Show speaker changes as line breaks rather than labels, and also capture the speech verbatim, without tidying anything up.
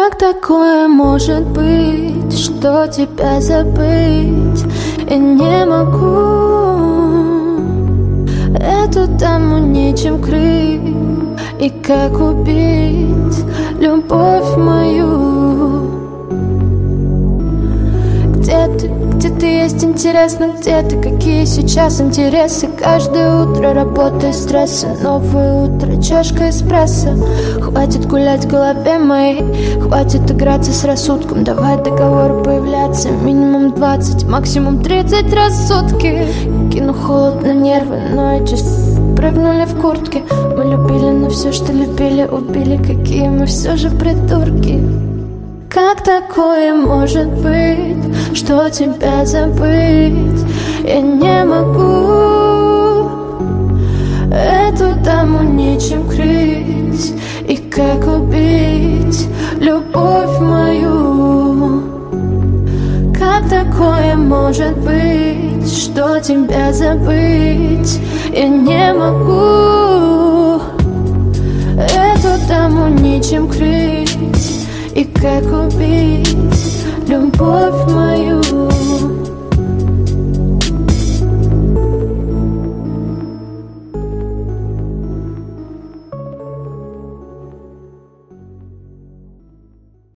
Как такое может быть, что тебя забыть я не могу? Эту даму нечем крыть, и как убить любовь мою? Где ты, где ты есть, интересно, где ты, какие сейчас интересы? Каждое утро работа и стрессы, новое утро, чашка эспрессо. Хватит гулять в голове моей, хватит играться с рассудком. Давай договор появляться минимум двадцать, максимум тридцать раз в сутки. Кину холод на нервы, но эти прыгнули в куртке. Мы любили, но все, что любили, убили. Какие мы все же придурки. Как такое может быть, что тебя забыть я не могу? Эту даму нечем крыть, и как убить любовь мою? Как такое может быть, что тебя забыть я не могу? Эту даму нечем крыть, и как убить любовь мою?